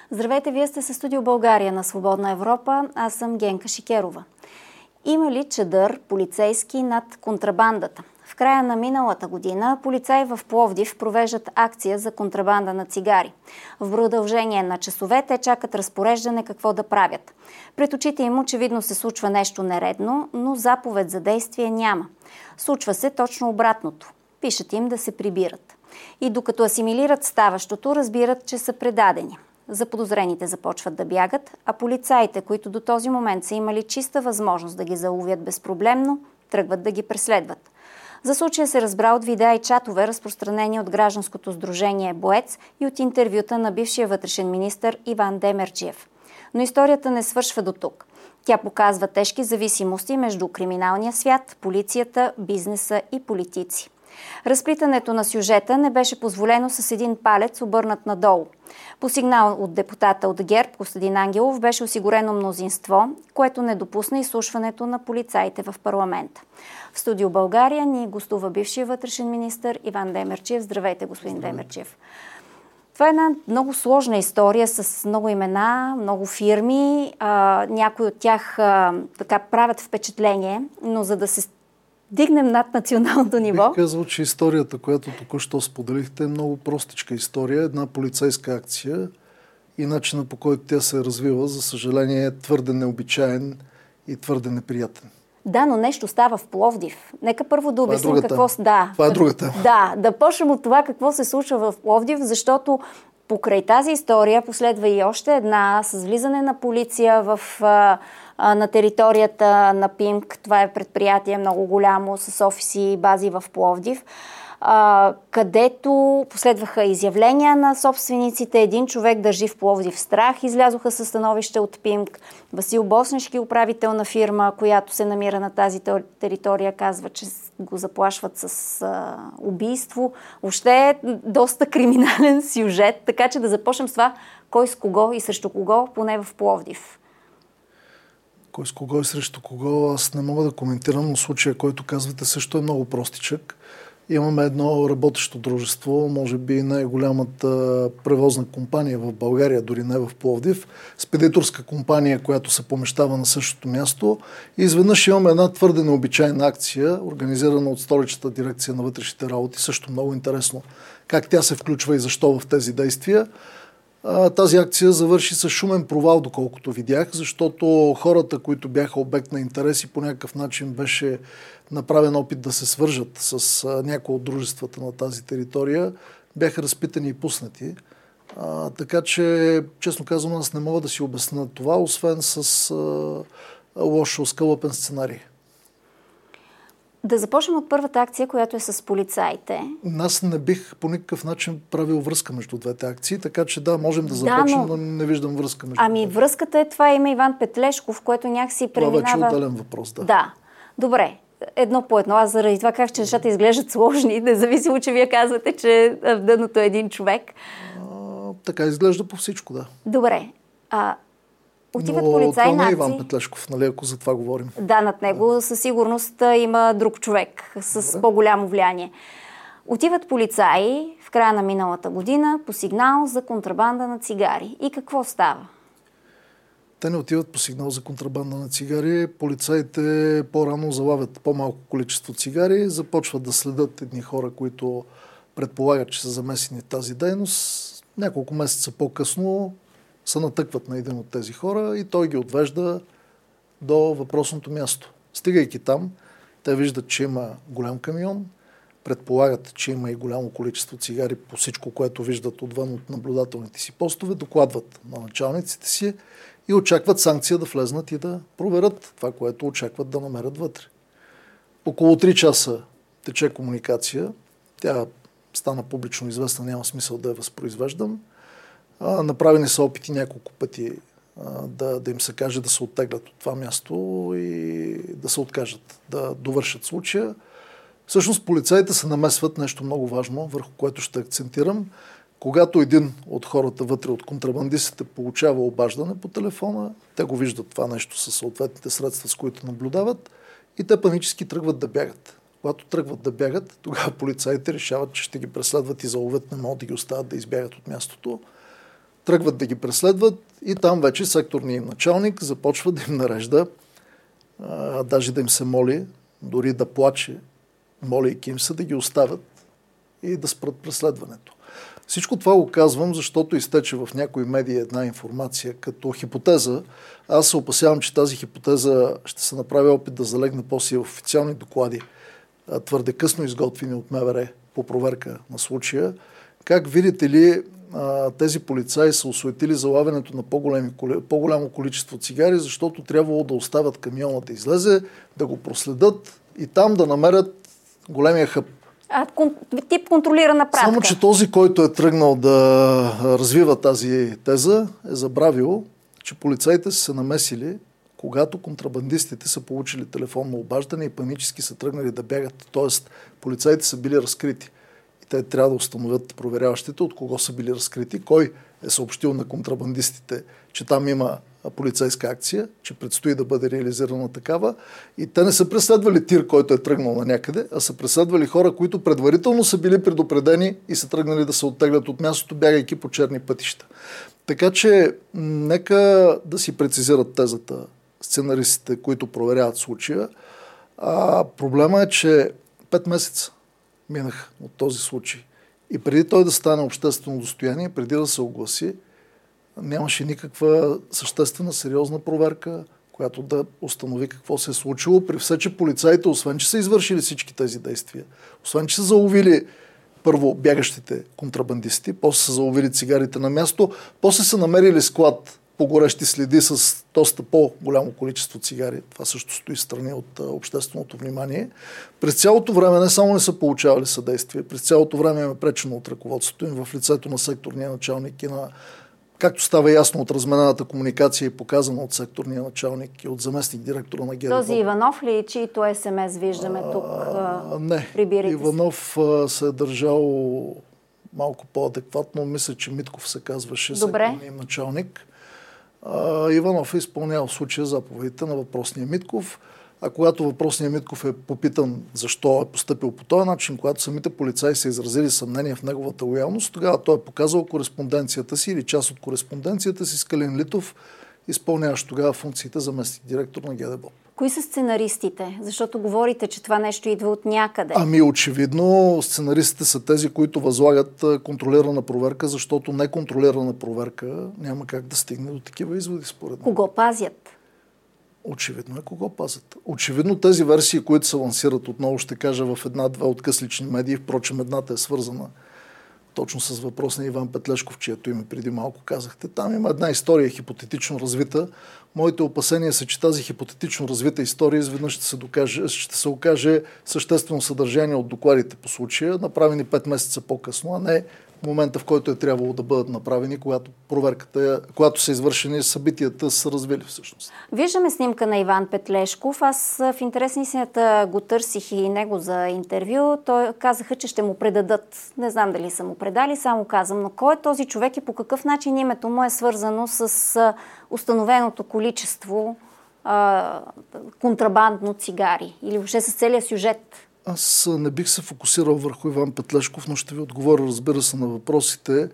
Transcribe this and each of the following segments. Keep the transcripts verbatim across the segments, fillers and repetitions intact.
Здравейте, вие сте със Студио България на Свободна Европа. Аз съм Генка Шикерова. Има ли чадър полицейски над контрабандата? В края на миналата година полицаи в Пловдив провеждат акция за контрабанда на цигари. В продължение на часове те чакат разпореждане какво да правят. Пред очите им очевидно се случва нещо нередно, но заповед за действие няма. Случва се точно обратното. Пишат им да се прибират. И докато асимилират ставащото, разбират, че са предадени. Заподозрените започват да бягат, а полицаите, които до този момент са имали чиста възможност да ги заловят безпроблемно, тръгват да ги преследват. За случая се разбра от видеа и чатове, разпространени от гражданското сдружение БОЕЦ и от интервюта на бившия вътрешен министър Иван Демерджиев. Но историята не свършва до тук. Тя показва тежки зависимости между криминалния свят, полицията, бизнеса и политици. Разплитането на сюжета не беше позволено с един палец обърнат надолу. По сигнал от депутата от ГЕРБ Костадин Ангелов беше осигурено мнозинство, което не допусна изслушването на полицаите в парламента. В Студио България ни гостува бившия вътрешен министър Иван Демерджиев. Здравейте, господин Демерджиев. Това е една много сложна история с много имена, много фирми. А, някои от тях а, така правят впечатление, но за да се дигнем над националното ниво. Бих казал, че историята, която току-що споделихте, е много простичка история. Една полицейска акция и начина, по който тя се развива, за съжаление, е твърде необичаен и твърде неприятен. Да, но нещо става в Пловдив. Нека първо да обясним е какво... Да, това е другата. Да, да почнем от това какво се случва в Пловдив, защото покрай тази история последва и още една с влизане на полиция в... на територията на ПИМК. Това е предприятие много голямо с офиси и бази в Пловдив, където последваха изявления на собствениците. Един човек държи в Пловдив страх. Излязоха със становище от ПИМК. Васил Боснешки, управител на фирма, която се намира на тази територия, казва, че го заплашват с а, убийство. Въобще е доста криминален сюжет, така че да започнем с това кой с кого и срещу кого, поне в Пловдив. Кой с кого и срещу кого, аз не мога да коментирам, но случая, който казвате, също е много простичък. Имаме едно работещо дружество, може би най-голямата превозна компания в България, дори не в Пловдив, спедиторска компания, която се помещава на същото място. И изведнъж имаме една твърде необичайна акция, организирана от Столичната дирекция на вътрешните работи. Също много интересно как тя се включва и защо в тези действия. Тази акция завърши с шумен провал, доколкото видях, защото хората, които бяха обект на интереси, по някакъв начин беше направен опит да се свържат с някои от дружествата на тази територия, бяха разпитани и пуснати. А, така че, честно казвам, аз не мога да си обясня това, освен с а, лошо скълъпен сценарий. Да започнем от първата акция, която е с полицаите. Аз не бих по никакъв начин правил връзка между двете акции, така че да, можем да започнем, да, но... но не виждам връзка между Ами двете. Връзката е това, има Иван Петлешков, който някакси преминава... Това вече е отделен въпрос, да. Да. Добре, едно по едно. Аз заради това как че нещата изглеждат сложни, независимо, че вие казвате, че в дъното е един човек. А, така изглежда по всичко, да. Добре. А, отиват но полицаи това на не е акции. Иван Петлешков, нали, ако за това говорим. Да, над него да. Със сигурност има друг човек с Добре. По-голямо влияние. Отиват полицаи в края на миналата година по сигнал за контрабанда на цигари. И какво става? Те не отиват по сигнал за контрабанда на цигари. Полицаите по-рано залавят по-малко количество цигари, започват да следят едни хора, които предполагат, че са замесени в тази дейност. Няколко месеца по-късно се натъкват на един от тези хора и той ги отвежда до въпросното място. Стигайки там, те виждат, че има голям камион, предполагат, че има и голямо количество цигари по всичко, което виждат отвън от наблюдателните си постове, докладват на началниците си и очакват санкция да влезнат и да проверят това, което очакват да намерят вътре. Около три часа тече комуникация. Тя стана публично известна, няма смисъл да я възпроизвеждам. А, направени са опити няколко пъти а, да, да им се каже да се оттеглят от това място и да се откажат, да довършат случая. Всъщност полицаите се намесват, нещо много важно, върху което ще акцентирам. Когато един от хората вътре, от контрабандистите, получава обаждане по телефона, те го виждат това нещо със съответните средства, с които наблюдават, и те панически тръгват да бягат. Когато тръгват да бягат, тогава полицаите решават, че ще ги преследват и заловят, не могат да ги оставят да избягат от мястото. тръгват да ги преследват и там вече секторният им началник започва да им нарежда, а, даже да им се моли, дори да плаче, молейки им се да ги оставят и да спрат преследването. Всичко това го казвам, защото изтече в някои медии една информация като хипотеза. Аз се опасявам, че тази хипотеза ще се направи опит да залегне после в официални доклади, твърде късно изготвени от МВР по проверка на случая. Как, видите ли, тези полицаи са осуетили залавянето на по-голямо количество цигари, защото трябвало да оставят камиона да излезе, да го проследят и там да намерят големия хъб. А, тип контролирана пратка. Само, че този, който е тръгнал да развива тази теза, е забравил, че полицаите са се намесили, когато контрабандистите са получили телефонно обаждане и панически са тръгнали да бягат. Тоест, полицаите са били разкрити. И те трябва да установят проверяващите от кого са били разкрити, кой е съобщил на контрабандистите, че там има полицейска акция, че предстои да бъде реализирана такава. И те не са преследвали тир, който е тръгнал на някъде, а са преследвали хора, които предварително са били предупредени и са тръгнали да се оттеглят от мястото, бягайки по черни пътища. Така че, нека да си прецизират тезата сценаристите, които проверяват случая. А, проблема е, че пет месеца минах от този случай. И преди той да стане обществено достояние, преди да се огласи, нямаше никаква съществена, сериозна проверка, която да установи какво се е случило. При все, че полицаите, освен че са извършили всички тези действия, освен че са заловили първо бягащите контрабандисти, после са заловили цигарите на място, после са намерили склад по горещи следи с доста по-голямо количество цигари. Това също стои страни от а, общественото внимание. През цялото време не само не са получавали съдействие, през цялото време им е пречено от ръководството им в лицето на секторния началник и на, както става ясно от разменената комуникация и показана от секторния началник и от заместник директора на ГДБОП. Този Иванов ли, чието ес ем ес виждаме тук а, не, прибирайте Иванов а, се е държал малко по-адекватно. Мисля, че Митков се казваше секторния началник. Uh, Иванов е изпълнял в случая заповедите на въпросния Митков, а когато въпросния Митков е попитан защо е постъпил по този начин, когато самите полицаи са изразили съмнение в неговата лоялност, тогава той е показал кореспонденцията си или част от кореспонденцията си с Калин Литов, изпълняващ тогава функциите заместник директор на ГДБОП. Кои са сценаристите? Защото говорите, че това нещо идва от някъде. Ами очевидно сценаристите са тези, които възлагат контролирана проверка, защото неконтролирана проверка няма как да стигне до такива изводи според мен. Кого пазят? Очевидно е кого пазят. Очевидно тези версии, които се лансират, отново ще кажа в една-две от къслични медии, впрочем едната е свързана точно с въпрос на Иван Петлешков, чието име преди малко казахте. Там има една история хипотетично развита. Моите опасения са, че тази хипотетично развита история изведнъж ще се, докаже, ще се окаже съществено съдържание от докладите по случая, направени пет месеца по-късно, а не в момента, в който е трябвало да бъдат направени, когато проверката, когато са извършени събитията, са развили всъщност. Виждаме снимка на Иван Петлешков. Аз в интерес на истината го търсих и него за интервю. Той казаха, че ще му предадат. Не знам дали са му предали, само казвам. Но кой е този човек и по какъв начин името му е свързано с установеното количество а, контрабандно цигари? Или въобще с целия сюжет? Аз не бих се фокусирал върху Иван Петлешков, но ще ви отговоря, разбира се, на въпросите.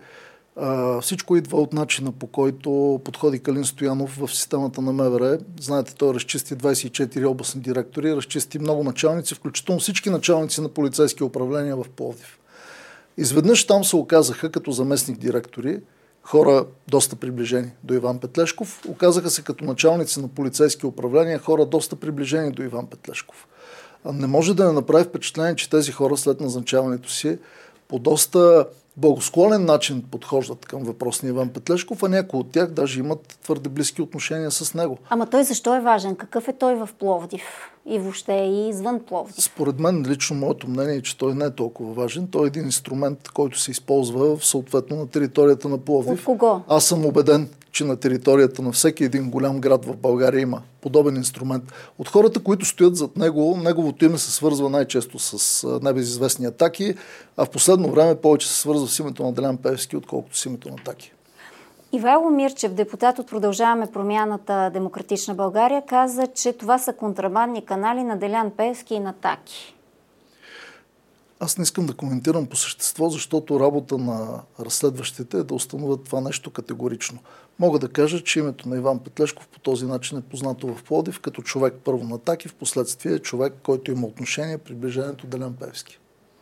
А, всичко идва от начина, по който подходи Калин Стоянов в системата на МВР. Знаете, той разчисти двадесет и четири областни директори, разчисти много началници, включително всички началници на полицейски управления в Пловдив. Изведнъж там се оказаха като заместник директори хора доста приближени до Иван Петлешков. Оказаха се като началници на полицейски управления хора доста приближени до Иван Петлешков. Не може да не направи впечатление, че тези хора след назначаването си по доста благосклонен начин подхождат към въпросния Иван Петлешков, а някои от тях даже имат твърде близки отношения с него. Ама той защо е важен? Какъв е той в Пловдив? И въобще и извън Пловдив? Според мен, лично моето мнение е, че той не е толкова важен. Той е един инструмент, който се използва съответно на територията на Пловдив. От кого? Аз съм убеден, че на територията на всеки един голям град в България има подобен инструмент. От хората, които стоят зад него, неговото име се свързва най-често с небезизвестни Атаки, а в последно време повече се свързва с името на Делян Пеевски, отколкото с името на Атаки. Ивайло Мирчев, депутат от Продължаваме промяната Демократична България, каза, че това са контрабандни канали на Делян Пеевски и на Атаки. Аз не искам да коментирам по същество, защото работа на разследващите е да установят това нещо категорично. Мога да кажа, че името на Иван Петлешков по този начин е познато в Пловдив като човек първо на Таки, в последствие човек, който има отношение при ближението Делян Пеевски.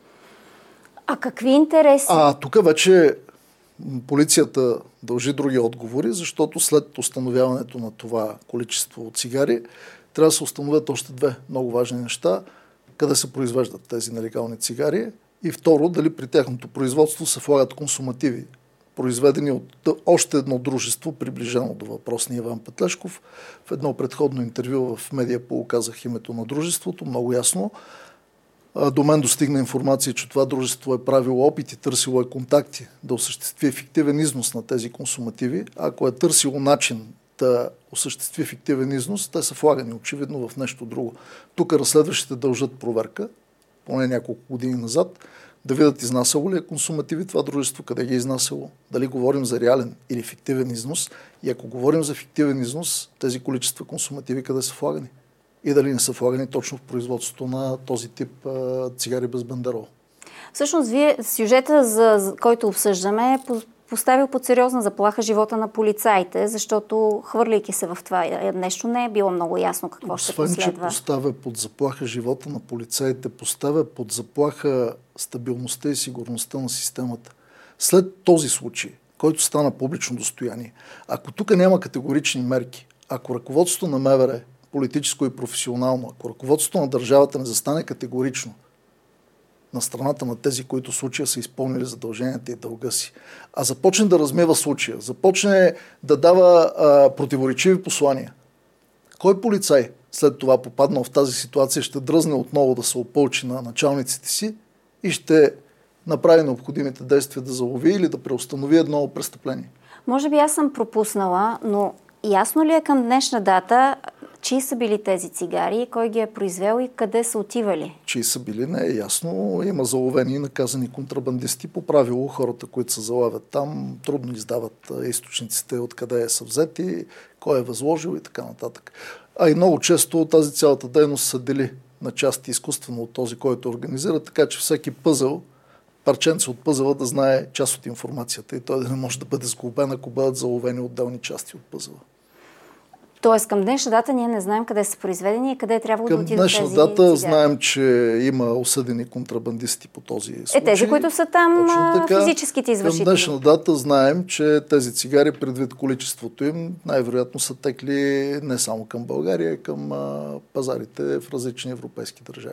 А какви интереси? А тук вече полицията дължи други отговори, защото след установяването на това количество цигари трябва да се установят още две много важни неща. Къде се произвеждат тези нелегални цигари и второ, дали при тяхното производство се влагат консумативи, произведени от още едно дружество, приближено до въпросния Иван Петлешков. В едно предходно интервю в Медиапол казах името на дружеството, много ясно. До мен достигна информация, че това дружество е правило опит и търсило е контакти да осъществи ефективен износ на тези консумативи. Ако е търсило начин да осъществи ефективен износ, те са влагани очевидно в нещо друго. Тук разследващите дължат проверка, поне няколко години назад, да видят изнасяло ли е консумативи това дружество, къде ги е изнасяло, дали говорим за реален или фиктивен износ и ако говорим за фиктивен износ, тези количества консумативи къде са влагани и дали не са влагани точно в производството на този тип а, цигари без бандерол. Всъщност, вие сюжета, за, за който обсъждаме, е поставил под сериозна заплаха живота на полицаите, защото хвърляйки се в това нещо, не е било много ясно какво Освен, ще последва. Освен, че поставя под заплаха живота на полицаите, поставя под заплаха стабилността и сигурността на системата. След този случай, който стана публично достояние, ако тук няма категорични мерки, ако ръководството на МВР, политическо и професионално, ако ръководството на държавата не застане категорично на страната на тези, които в случая са изпълнили задълженията и дълга си, а започне да размива случая, започне да дава а, противоречиви послания. Кой полицай след това попаднал в тази ситуация ще дръзне отново да се опълчи на началниците си и ще направи необходимите действия да залови или да преустанови едно престъпление? Може би аз съм пропуснала, но ясно ли е към днешна дата чии са били тези цигари, кой ги е произвел и къде са отивали? Чии са били, не е ясно. Има заловени и наказани контрабандисти. По правило хората, които се залавят там, трудно издават източниците, откъде са взети, кой е възложил и така нататък. А и много често тази цялата дейност се дели на части изкуствено от този, който организира, така че всеки пъзъл, парченце от пъзъла да знае част от информацията и той да не може да бъде сглобен, ако бъдат заловени отделни части от пъзъла. Тоест към днешна дата ние не знаем къде са произведени и къде трябва да отидат тези цигари. Към днешна дата цигари. Знаем, че има осъдени контрабандисти по този случай. Е, тези, които са там, така, физическите извършители. Към днешна дата знаем, че тези цигари, предвид количеството им, най-вероятно са текли не само към България, а към а, пазарите в различни европейски държави.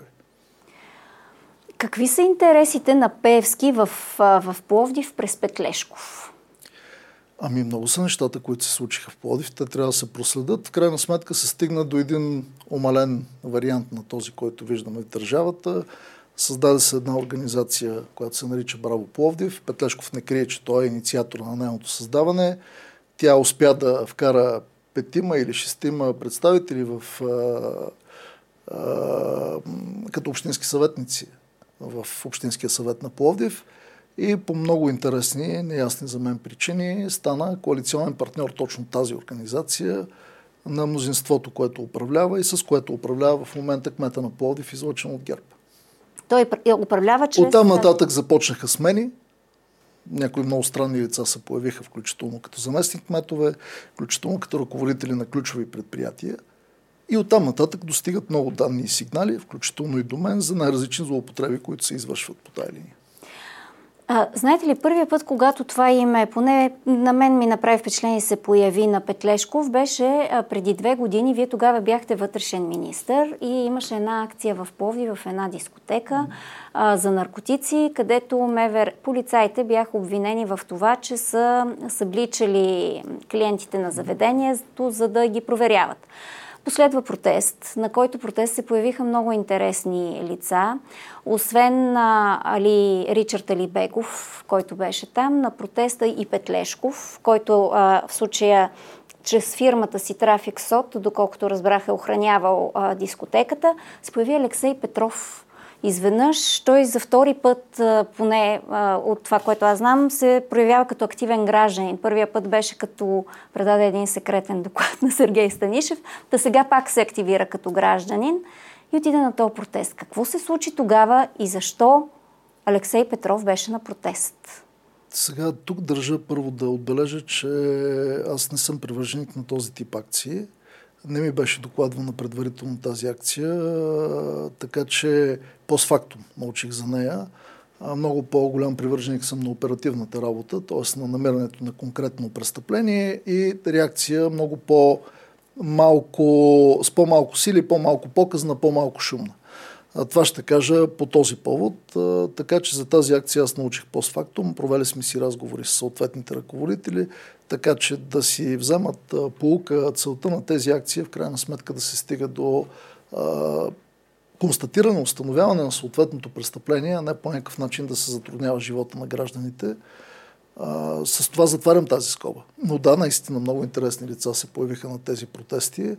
Какви са интересите на Пеевски в, в Пловдив през Петлешков? Ами много са нещата, които се случиха в Пловдив. Те трябва да се проследят. В крайна сметка се стигна до един омален вариант на този, който виждаме в държавата. Създаде се една организация, която се нарича Браво Пловдив. Петлешков не крие, че той е инициатор на нейното създаване. Тя успя да вкара петима или шестима представители в, а, а, като общински съветници в Общинския съвет на Пловдив. И по много интересни, неясни за мен причини, стана коалиционен партньор точно тази организация на мнозинството, което управлява и с което управлява в момента кмета на Пловдив, излъчен от ГЕРБ. Той управлява чрез... Оттам нататък започнаха смени. Някои много странни лица се появиха, включително като заместник кметове, включително като ръководители на ключови предприятия. И оттам нататък достигат много данни и сигнали, включително и до мен, за най-различни злоупотреби, които се извършват по тая линия. А, знаете ли, първият път, когато това име, поне на мен ми направи впечатление, се появи на Петлешков, беше а, преди две години. Вие тогава бяхте вътрешен министър и имаше една акция в Пловдив, в една дискотека а, за наркотици, където МВР, полицаите бяха обвинени в това, че са събличали клиентите на заведението, за да ги проверяват. Последва протест, на който протест се появиха много интересни лица. Освен а, Али, Ричард Алибеков, който беше там, на протеста и Петлешков, който а, в случая чрез фирмата си Трафик Сот, доколкото разбрах, е охранявал а, дискотеката, се появи Алексей Петров. Изведнъж той за втори път, поне от това, което аз знам, се проявява като активен гражданин. Първия път беше като предаде един секретен доклад на Сергей Станишев, да сега пак се активира като гражданин и отиде на този протест. Какво се случи тогава и защо Алексей Петров беше на протест. Сега тук държа първо да отбележа, че аз не съм привърженик на този тип акции. Не ми беше докладвана предварително тази акция, така че постфактум научих за нея. Много по-голям привърженик съм на оперативната работа, т.е. на намирането на конкретно престъпление и реакция много по-малко, с по-малко сили, по-малко показна, по-малко шумна. Това ще кажа по този повод. Така че за тази акция аз научих постфактум. Провели сме си разговори с съответните ръководители, така че да си вземат поука. Целта на тези акции в крайна сметка да се стига до а, констатиране, установяване на съответното престъпление, а не по някакъв начин да се затруднява живота на гражданите. А, с това затварям тази скоба. Но да, наистина много интересни лица се появиха на тези протести.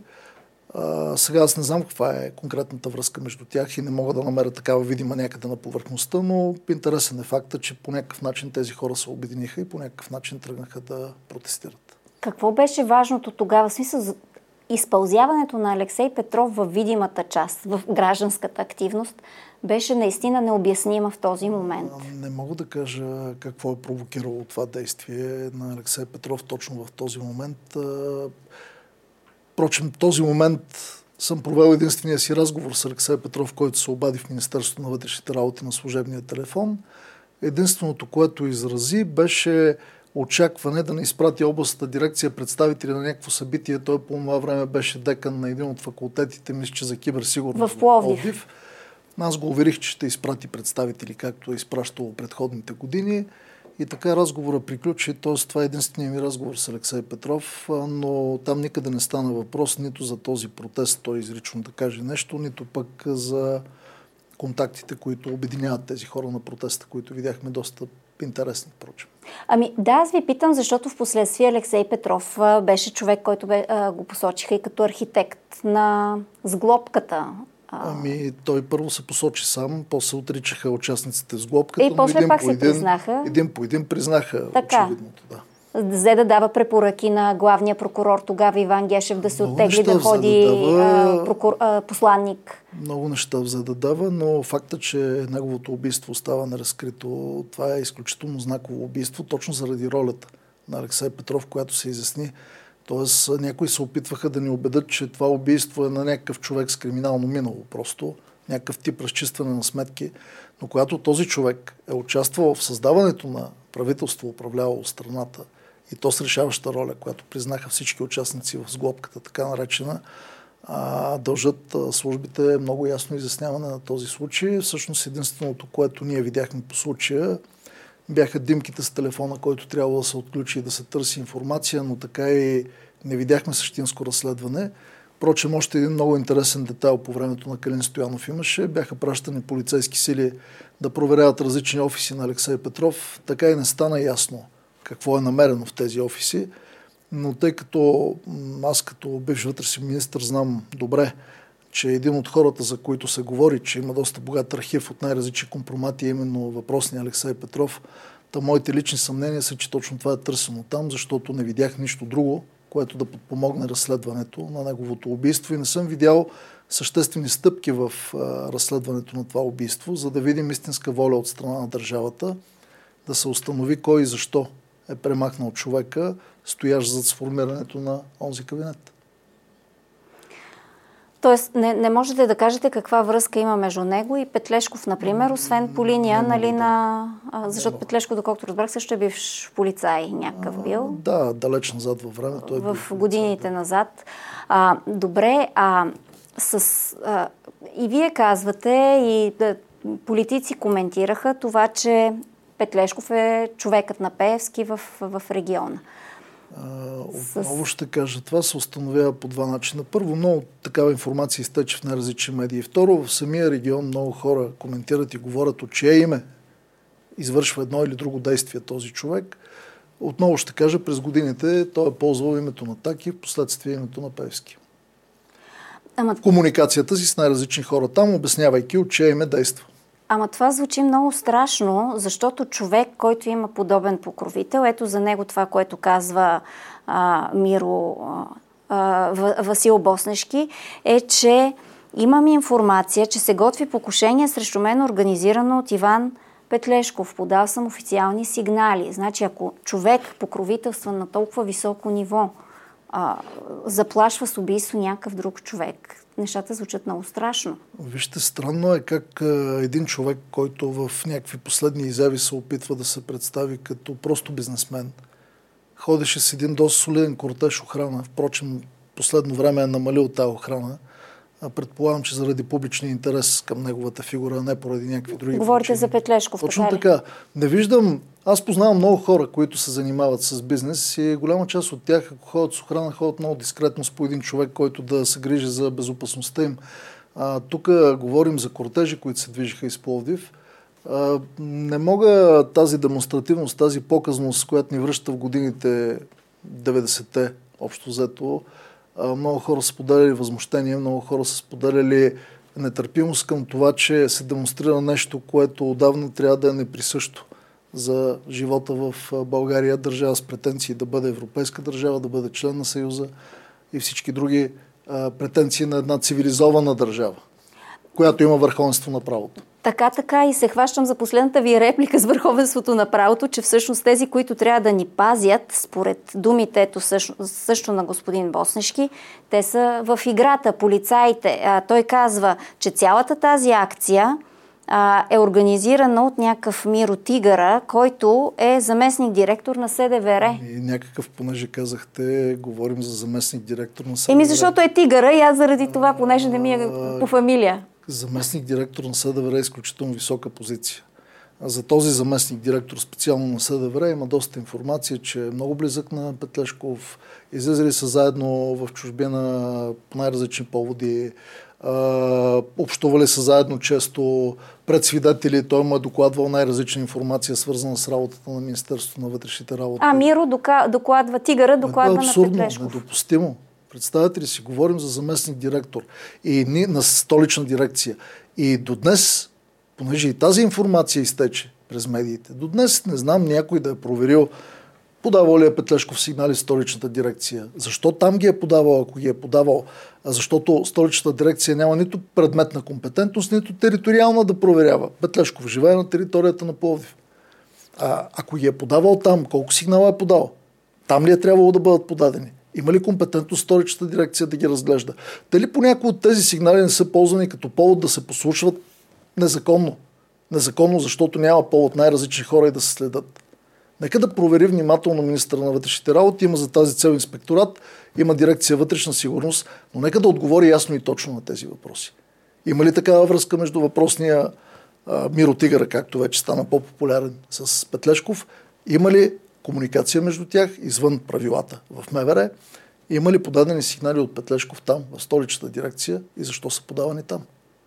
Uh, сега аз не знам каква е конкретната връзка между тях и не мога да намеря такава видима някъде на повърхността, но интересен е факта, че по някакъв начин тези хора се обединиха и по някакъв начин тръгнаха да протестират. Какво беше важното тогава? В смисъл, изпълзяването на Алексей Петров във видимата част, в гражданската активност, беше наистина необяснима в този момент. Uh, не мога да кажа какво е провокирало това действие на Алексей Петров точно в този момент. Uh, Впрочем, в този момент съм провел единствения си разговор с Алексей Петров, който се обади в Министерството на вътрешните работи на служебния телефон. Единственото, което изрази, беше очакване да не изпрати областната дирекция представители на някакво събитие. Той по това време беше декан на един от факултетите, мисля, че за киберсигурност в Пловдив. Аз го уверих, че ще изпрати представители, както е изпращало предходните години. И така разговора приключи, т.е. това е единственият ми разговор с Алексей Петров, но там никъде не стана въпрос нито за този протест, той изрично да каже нещо, нито пък за контактите, които обединяват тези хора на протеста, които видяхме доста интересни, впрочем. Ами да, аз ви питам, защото в последствие Алексей Петров а, беше човек, който бе, а, го посочиха и като архитект на сглобката. Ами той първо се посочи сам, после отричаха участниците в сглобката. И после пак се един, признаха. Един по един признаха така. Очевидното, да. Взе да дава препоръки на главния прокурор тогава Иван Гешев да се много оттегли да ходи да дава, а, прокур, а, посланник. Много неща взе да дава, но факта, че неговото убийство остава неразкрито, това е изключително знаково убийство, точно заради ролята на Алексей Петров, която се изясни. Тоест, някои се опитваха да ни убедят, че това убийство е на някакъв човек с криминално минало, просто някакъв тип разчистване на сметки. Но когато този човек е участвал в създаването на правителство, управлявало страната, и то с решаваща роля, която признаха всички участници в сглобката, така наречена, а, дължат а, службите много ясно изясняване на този случай. Всъщност единственото, което ние видяхме по случая, бяха димките с телефона, който трябва да се отключи и да се търси информация, но така и не видяхме същинско разследване. Впрочем, още един много интересен детайл по времето на Калин Стоянов имаше. Бяха пращани полицейски сили да проверяват различни офиси на Алексей Петров. Така и не стана ясно какво е намерено в тези офиси. Но тъй като аз като бивш вътрешен министър знам добре, че един от хората, за които се говори, че има доста богат архив от най-различни компромати, е именно въпросния Алексей Петров, та моите лични съмнения са, че точно това е търсено там, защото не видях нищо друго, което да подпомогне разследването на неговото убийство и не съм видял съществени стъпки в а, разследването на това убийство, за да видим истинска воля от страна на държавата, да се установи кой и защо е премахнал човека, стоящ зад сформирането на онзи кабинет. Тоест, не, не можете да кажете каква връзка има между него и Петлешков, например, освен по линия, нали, на... А, защото Петлешков, доколкото разбрах, също е бивш полицай някакъв бил. А, да, далеч назад във време. Той в годините полицай. Назад. А, добре, а, с, а, и вие казвате, и да, политици коментираха това, че Петлешков е човекът на Пеевски в, в региона. Отново ще кажа, това се установява по два начина. Първо, много такава информация изтече в най-различни медии. Второ, в самия регион много хора коментират и говорят от чие име извършва едно или друго действие този човек. Отново ще кажа, през годините той е ползвал името на Таки, в последствие името на Пеевски. Ама... В комуникацията си с най-различни хора там, обяснявайки от чие име действа. Ама това звучи много страшно, защото човек, който има подобен покровител, ето за него това, което казва а, Миро а, Васил Боснешки, е, че имам информация, че се готви покушение срещу мен, организирано от Иван Петлешков, подал съм официални сигнали. Значи, ако човек покровителства на толкова високо ниво, а, заплашва с убийство някакъв друг човек, нещата звучат много страшно. Вижте, странно е как а, един човек, който в някакви последни изяви се опитва да се представи като просто бизнесмен, ходеше с един доста солиден кортеж охрана. Впрочем, последно време е намалил тази охрана. Предполагам, че заради публичния интерес към неговата фигура, а не поради някакви други Говорите причини. за Петлешков, Точно така ли? така. Не виждам... Аз познавам много хора, които се занимават с бизнес и голяма част от тях, ако ходят с охрана, ходят много дискретно с по един човек, който да се грижи за безопасността им. А, тук говорим за кортежи, които се движиха из Пловдив. А, не мога тази демонстративност, тази показност, която ни връща в годините деветдесетте, общо взето. Много хора са споделяли възмущение, много хора са споделяли нетърпимост към това, че се демонстрира нещо, което отдавна трябва да е неприсъщо за живота в България, държава с претенции да бъде европейска държава, да бъде член на Съюза и всички други а, претенции на една цивилизована държава, която има върховенство на правото. Така, така и се хващам за последната ви реплика с върховенството на правото, че всъщност тези, които трябва да ни пазят, според думите ето също, също на господин Боснешки, те са в играта, полицаите. А, той казва, че цялата тази акция а, е организирана от някакъв Миро Тигъра, който е заместник директор на СДВР. И някакъв, понеже казахте, говорим за заместник директор на СДВР. Еми, защото е Тигъра и аз заради това, понеже не ми е по фамилия. Заместник директор на СДВР е изключително висока позиция. За този заместник директор специално на СДВР има доста информация, че е много близък на Петлешков. Излизали са заедно в чужбина по най-различни поводи. Общували са заедно често пред свидетели. Той му е докладвал най-различна информация, свързана с работата на Министерството на вътрешните работи. А Миро докладва, Тигъра докладва на Петлешков. Петлешков. Недопустимо. Представете ли си, говорим за заместник директор и ни, на столична дирекция. И до днес, понеже и тази информация изтече през медиите, до днес не знам някой да е проверил подавал ли е Петлешков сигнали в столичната дирекция. Защо там ги е подавал, ако ги е подавал? Защото столичната дирекция няма нито предметна компетентност, нито териториална да проверява. Петлешков живее на територията на Пловдив. А, ако ги е подавал там, колко сигнала е подал? Там ли е трябвало да бъдат подадени? Има ли компетентност столичната дирекция да ги разглежда? Дали по някои от тези сигнали не са ползвани като повод да се послушват незаконно? Незаконно, защото няма повод най-различни хора и да се следят. Нека да провери внимателно министъра на вътрешните работи. Има за тази цел инспекторат, има дирекция вътрешна сигурност, но нека да отговори ясно и точно на тези въпроси. Има ли такава връзка между въпросния а, Миро Тигъра, както вече стана по-популярен с Петлешков? Има ли комуникация между тях извън правилата в МВР? Има ли подадени сигнали от Петлешков там, в столичната дирекция и защо са подавани там?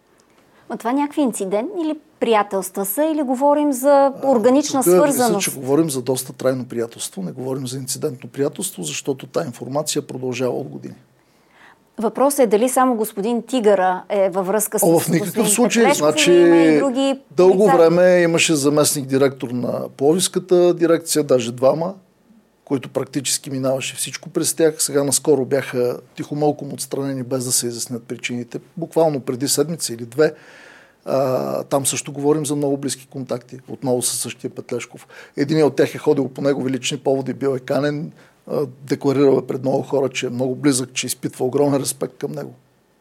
Но това някакви инцидентни или приятелства са, или говорим за органична а, тук, свързаност? Мисля, че говорим за доста трайно приятелство, не говорим за инцидентно приятелство, защото тази информация продължава от години. Въпросът е дали само господин Тигъра е във връзка с О, в никакъв случай. Петлешков, Значи, има и други дълго лица. време имаше заместник директор на Пловдивската дирекция, даже двама, които практически минаваше всичко през тях. Сега наскоро бяха тихомълком отстранени, без да се изяснят причините. Буквално преди седмица или две. А, там също говорим за много близки контакти. Отново със същия Петлешков. Един от тях е ходил по негови лични поводи, бил е канен, а, декларирал е пред много хора, че е много близък, че изпитва огромен респект към него.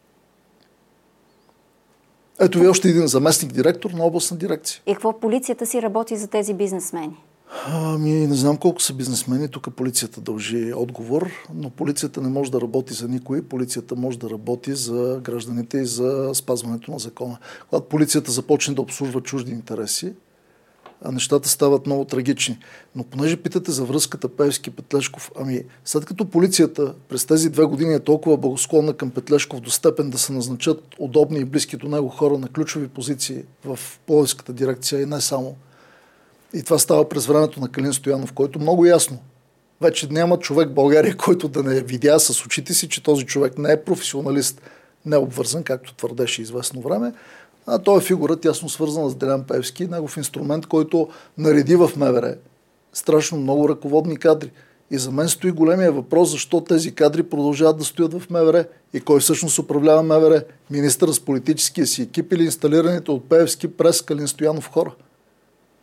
Ето ви още един заместник директор на областна дирекция. И какво полицията си работи за тези бизнесмени? Ами, не знам колко са бизнесмени, тук полицията дължи отговор, но полицията не може да работи за никой, полицията може да работи за гражданите и за спазването на закона. Когато полицията започне да обслужва чужди интереси, нещата стават много трагични. Но понеже питате за връзката Пеевски-Петлешков, ами след като полицията през тези две години е толкова благосклонна към Петлешков до степен да се назначат удобни и близки до него хора на ключови позиции в Пловдивската дирекция и не само, и това става през времето на Калин Стоянов, който много ясно. Вече няма човек в България, който да не видя с очите си, че този човек не е професионалист, не е обвързан, както твърдеше известно време, а той е фигура тясно свързана с Делян Пеевски, негов инструмент, който нареди в МВР страшно много ръководни кадри. И за мен стои големия въпрос, защо тези кадри продължават да стоят в МВР и кой всъщност управлява МВР? Министър с политическия си екип или инсталираните от Пеевски през Калин Стоянов хора?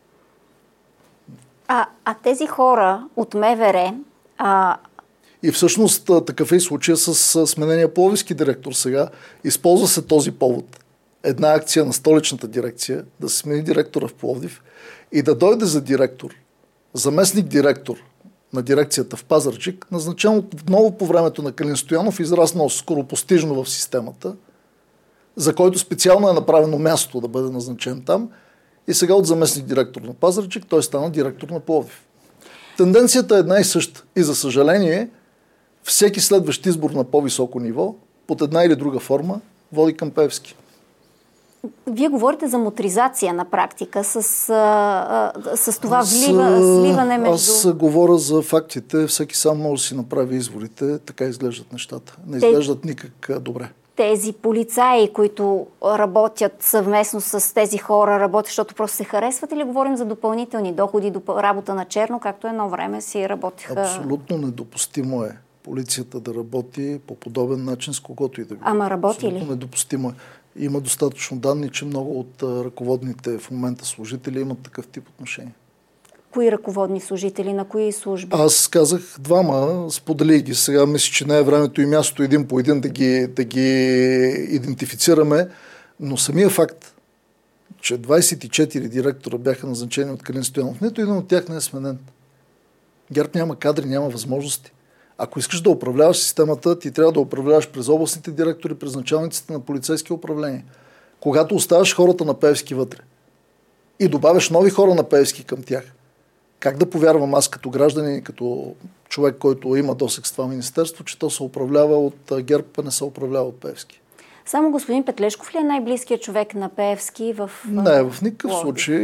А, а тези хора от МВР... А... И всъщност такъв е и случая с сменения пловдивски директор сега. Използва се този повод. Една акция на столичната дирекция, да се смени директора в Пловдив и да дойде за директор, заместник директор на дирекцията в Пазарджик, назначен отново по времето на Калин Стоянов, израснал скоропостижно в системата, за който специално е направено място да бъде назначен там, и сега от заместник директор на Пазарджик той стана директор на Пловдив. Тенденцията е една и съща. И за съжаление, всеки следващ избор на по-високо ниво, под една или друга форма, води към Пеевски. Вие говорите за мотризация на практика, с, а, а, с това влива, сливане между... Аз говоря за фактите, всеки сам може да си направи изводите, така изглеждат нещата. Не изглеждат никак добре. Тези полицаи, които работят съвместно с тези хора, работят, защото просто се харесват, или говорим за допълнителни доходи, работа на черно, както едно време си работиха... Абсолютно недопустимо е полицията да работи по подобен начин с когото и да го. Ама работи ли? Абсолютно недопустимо е. Има достатъчно данни, че много от ръководните в момента служители имат такъв тип отношения. Кои ръководни служители, на кои служби? Аз казах двама, сподели ги. Сега мисля, че не е времето и място един по един да ги, да ги идентифицираме, но самия факт, че двадесет и четири директора бяха назначени от Калин Стоянов, нито един от тях не е сменен. ГЕРБ няма кадри, няма възможности. Ако искаш да управляваш системата, ти трябва да управляваш през областните директори, през началниците на полицейски управления. Когато оставаш хората на Пеевски вътре и добавяш нови хора на Пеевски към тях, как да повярвам аз като гражданин и като човек, който има досег с това министерство, че то се управлява от ГЕРБ, а не се управлява от Пеевски? Само господин Петлешков ли е най-близкият човек на Пеевски в Не, в никакъв Пловдив? случай.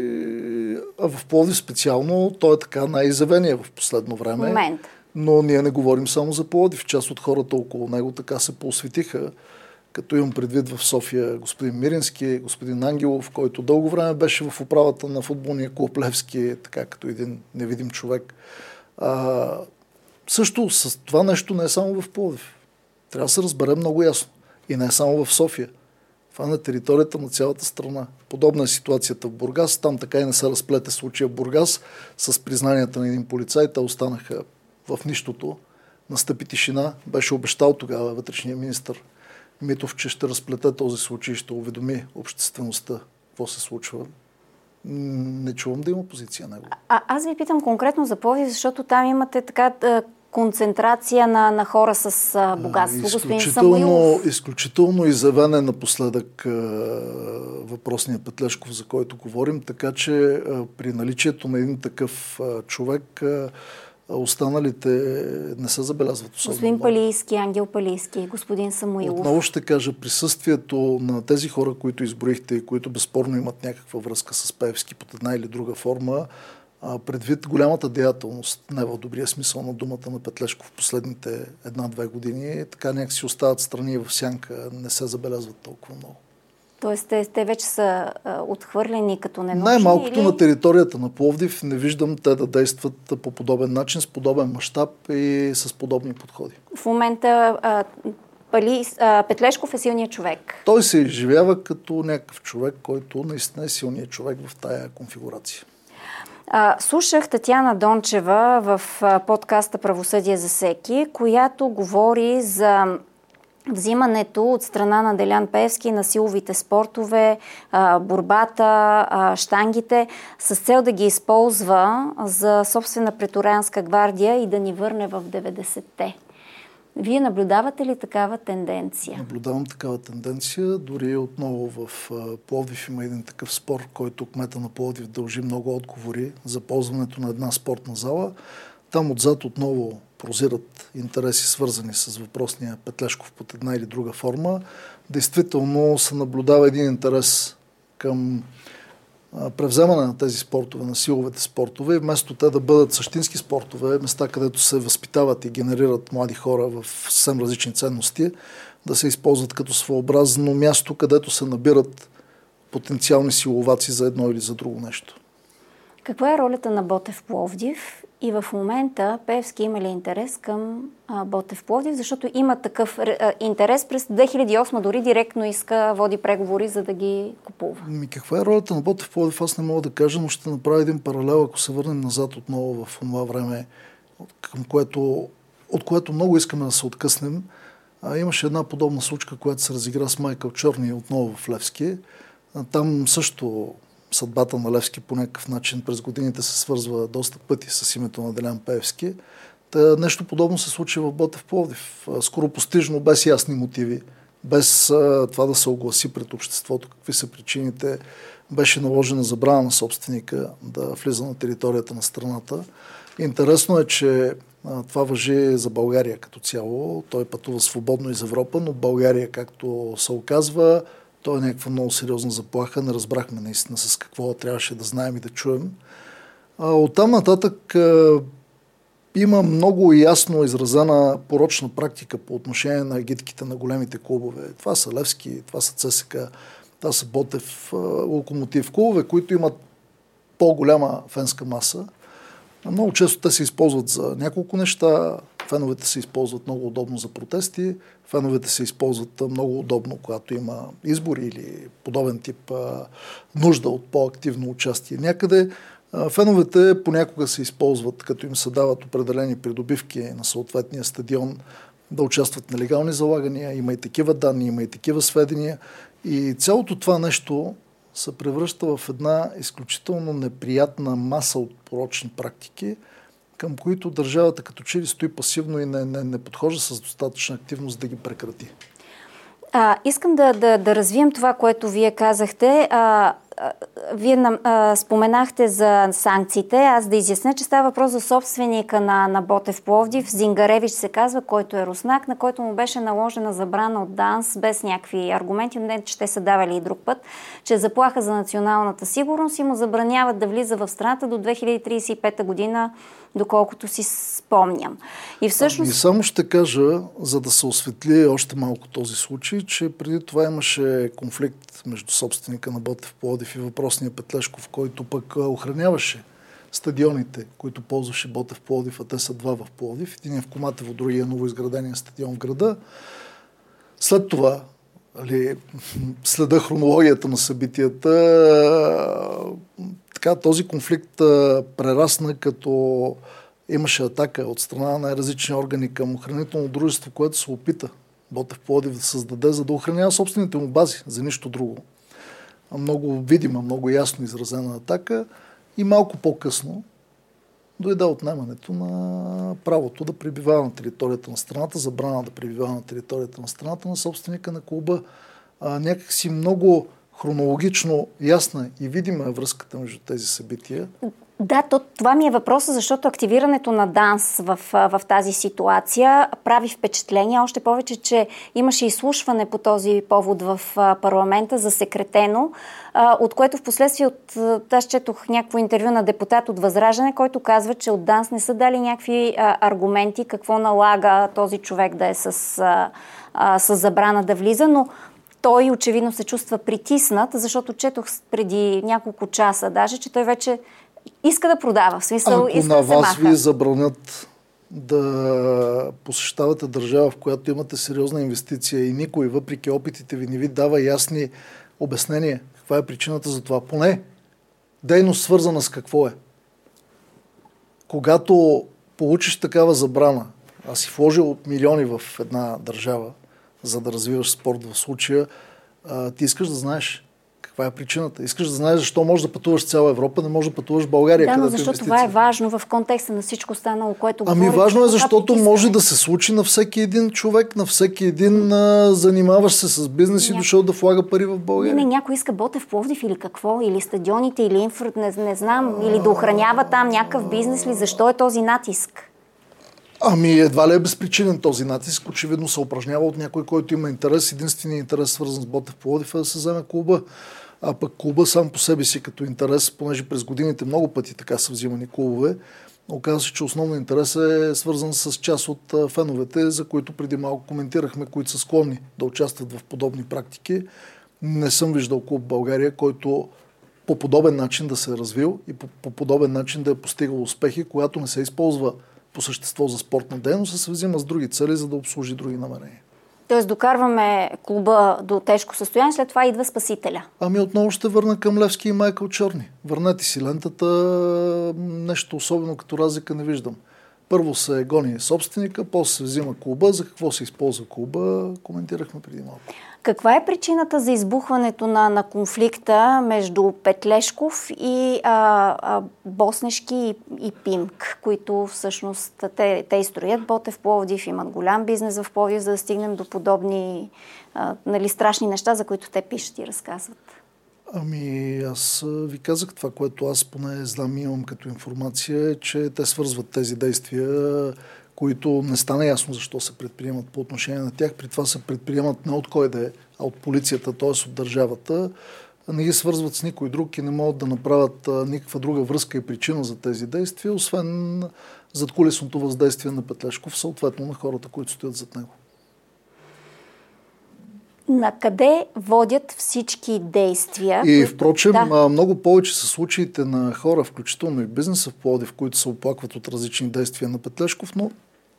А в Пловдив специално той е така най-изявения в последно време. Момент. Но ние не говорим само за Пловдив. Част от хората около него така се посветиха, като имам предвид в София господин Мирински, господин Ангелов, който дълго време беше в управата на футболния клуб Левски, така като един невидим човек. А, също с това нещо не е само в Пловдив. Трябва да се разбере много ясно. И не е само в София. Това е на територията на цялата страна. Подобна е ситуацията в Бургас. Там така и не се разплете случая в Бургас с признанията на един полицай. Те останаха в нищото. Настъпи тишина. Беше обещал тогава вътрешния министър Митов, че ще разплете този случай и ще уведоми обществеността какво се случва. Не чувам да има позиция на него. А, аз ви питам конкретно за Пловдив, защото там имате така концентрация на, на хора с а, богатство. Господин Самуилов. Изключително изявен е напоследък а, въпросния Петлешков, за който говорим, така че а, при наличието на един такъв а, човек а, останалите не се забелязват особено. Господин Палийски, Ангел Палийски, господин Самуилов. Отново ще кажа, присъствието на тези хора, които изброихте и които безспорно имат някаква връзка с Пеевски под една или друга форма, предвид голямата деятелност, не в добрия смисъл на думата на Петлешков в последните една-две години, така някакси остават страни в сянка, не се забелязват толкова много. Тоест те, те вече са а, отхвърлени като ненужни? Най-малкото или... на територията на Пловдив не виждам те да действат по подобен начин, с подобен мащаб и с подобни подходи. В момента а, Пали, а, Петлешков е силният човек. Той се изживява като някакъв човек, който наистина е силният човек в тая конфигурация. А, слушах Татяна Дончева в а, подкаста Правосъдие за всеки, която говори за взимането от страна на Делян Пеевски на силовите спортове, а, борбата, а, щангите, с цел да ги използва за собствена преторианска гвардия и да ни върне в деветдесетте. Вие наблюдавате ли такава тенденция? Наблюдавам такава тенденция. Дори отново в Пловдив има един такъв спор, който кмета на Пловдив дължи много отговори за ползването на една спортна зала. Там отзад отново прозират интереси, свързани с въпросния Петлешков под една или друга форма. Действително се наблюдава един интерес към превземане на тези спортове, на силовете спортове, и вместо те да бъдат същински спортове, места, където се възпитават и генерират млади хора в съвсем различни ценности, да се използват като своеобразно място, където се набират потенциални силоваци за едно или за друго нещо. Каква е ролята на Ботев в Пловдив И в момента Пеевски има ли интерес към а, Ботев Пловдив, защото има такъв а, интерес. През две хиляди и осма дори директно иска, води преговори, за да ги купува. Ми, каква е ролята на Ботев Пловдив, аз не мога да кажа, но ще направя един паралел, ако се върнем назад отново в това време, към което, от което много искаме да се откъснем. А, имаше една подобна случка, която се разигра с Майкъл Черни отново в Левски. А, там също съдбата на Левски по някакъв начин през годините се свързва доста пъти с името на Делян Пеевски. Та нещо подобно се случи в Ботев Пловдив. Скоропостижно, без ясни мотиви, без а, това да се огласи пред обществото какви са причините, беше наложена забрана на собственика да влиза на територията на страната. Интересно е, че а, това важи за България като цяло. Той пътува свободно из Европа, но България, както се оказва, той е някаква много сериозна заплаха. Не разбрахме наистина с какво трябваше да знаем и да чуем. А, оттам нататък а, има много ясно изразена порочна практика по отношение на агитките на големите клубове. Това са Левски, това са ЦСКА, това са Ботев, Локомотив. Клубове, които имат по-голяма фенска маса. Много често те се използват за няколко неща. Феновете се използват много удобно за протести. Феновете се използват много удобно, когато има избори или подобен тип а, нужда от по-активно участие някъде. А, феновете понякога се използват, като им се дават определени придобивки на съответния стадион, да участват в нелегални залагания. Има и такива данни, има и такива сведения. И цялото това нещо се превръща в една изключително неприятна маса от порочни практики, към които държавата като че ли стои пасивно и не, не, не подхожда с достатъчна активност да ги прекрати. А, искам да, да, да развием това, което вие казахте. А, а, вие а, споменахте за санкциите. Аз да изясня, че става въпрос за собственика на, на Ботев Пловдив, Зингаревич се казва, който е руснак, на който му беше наложена забрана от ДАНС без някакви аргументи, но не, че те са давали и друг път, че заплаха за националната сигурност и му забраняват да влиза в страната до две хиляди тридесет и пета година, доколкото си спомням. И всъщност... И само ще кажа, за да се осветли още малко този случай, че преди това имаше конфликт между собственика на Ботев Пловдив и въпросния Петлешков, който пък охраняваше стадионите, които ползваше Ботев Пловдив, а те са два в Пловдив. Един е в Коматево, другия е новоизградения стадион в града. След това, али, следа хронологията на събитията, така, този конфликт прерасна, като имаше атака от страна на най-различни органи към охранително дружество, което се опита Ботев Пловдив да създаде, за да охранява собствените му бази, за нищо друго. Много видима, много ясно изразена атака и малко по-късно дойде отнемането на правото да пребивава на територията на страната, забрана да пребивава на територията на страната на собственика на клуба. А, някакси много хронологично ясна и видима е връзката между тези събития. Да, то, това ми е въпросът, защото активирането на ДАНС в, в тази ситуация прави впечатление. Още повече, че имаше изслушване по този повод в парламента, засекретено, от което в последствие от, аз четох някакво интервю на депутат от Възраждане, който казва, че от ДАНС не са дали някакви аргументи какво налага този човек да е с, с забрана да влиза, но той очевидно се чувства притиснат, защото четох преди няколко часа даже, че той вече иска да продава. В смисъл, ако иска на да се вас маха. ви забранят да посещавате държава, в която имате сериозна инвестиция и никой, въпреки опитите ви, не ви дава ясни обяснения каква е причината за това. Поне дейност свързана с какво е. Когато получиш такава забрана, а си вложил милиони в една държава, за да развиваш спорт в случая, а, ти искаш да знаеш каква е причината. Искаш да знаеш защо можеш да пътуваш в цяла Европа, не можеш да пътуваш в България. Да, но защо това е важно в контекста на всичко останало, което Ами говорите. важно е, защото може да се случи на всеки един човек, на всеки един а, занимаващ се с бизнес и дошъл да влага пари в България. Не, не, някой иска Ботев Пловдив или какво, или стадионите, или инфра, не, не знам, или да охранява там някакъв бизнес ли, защо е този натиск? Ами едва ли е безпричинен този натиск. Очевидно се упражнява от някой, който има интерес. Единственият интерес, свързан с Ботев Пловдив, е да се вземе клуба. А пък клуба сам по себе си като интерес, понеже през годините много пъти така са взимани клубове, оказва се, че основно интерес е свързан с част от феновете, за които преди малко коментирахме, които са склонни да участват в подобни практики. Не съм виждал клуб в България, който по подобен начин да се е развил и по, по подобен начин да е постигал успехи, когато не се използва по същество за спортна дейност, а се взима с други цели, за да обслужи други намерения. Тоест докарваме клуба до тежко състояние, след това идва спасителя. Ами отново ще върна към Левски и Майкъл Чорни. Върнете си лентата, нещо особено като разлика не виждам. Първо се гони собственика, после се взима клуба. За какво се използва клуба, коментирахме преди малко. Каква е причината за избухването на, на конфликта между Петлешков и а, а, Боснешки и, и Пимк, които всъщност те, те изстроят Ботев Пловдив, имат голям бизнес в Пловдив, за да стигнем до подобни а, нали, страшни неща, за които те пишат и разказват? Ами аз ви казах това, което аз поне знам и имам като информация, е, че те свързват тези действия, които не стана ясно защо се предприемат по отношение на тях. При това се предприемат не от кой да е, а от полицията, т.е. от държавата. Не ги свързват с никой друг и не могат да направят никаква друга връзка и причина за тези действия, освен задкулисното въздействие на Петлешков, съответно на хората, които стоят зад него. На къде водят всички действия? И впрочем, да. много повече са случаите на хора, включително и в бизнеса в Пловдив, които се оплакват от различни действия на Петлешков, но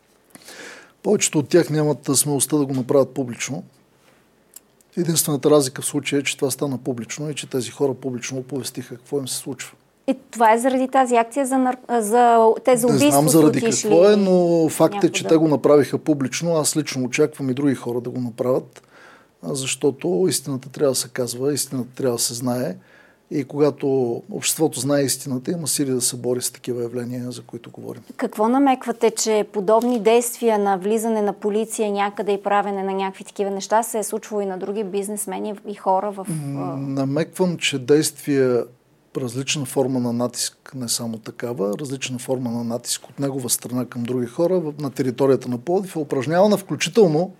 повечето от тях нямат смелостта да го направят публично. Единствената разлика в случая е, че това стана публично и че тези хора публично оповестиха какво им се случва. И това е заради тази акция за, нар... за... те за убийство. Не знам заради какво е, но факт е, че да. те го направиха публично. Аз лично очаквам и други хора да го направят, защото истината трябва да се казва, истината трябва да се знае. И когато обществото знае истината, има сили да се бори с такива явления, за които говорим. Какво намеквате, че подобни действия на влизане на полиция някъде и правене на някакви такива неща се е случвало и на други бизнесмени и хора в... Намеквам, че действия, различна форма на натиск, не само такава, различна форма на натиск от негова страна към други хора на територията на Пловдив е упражнявана включително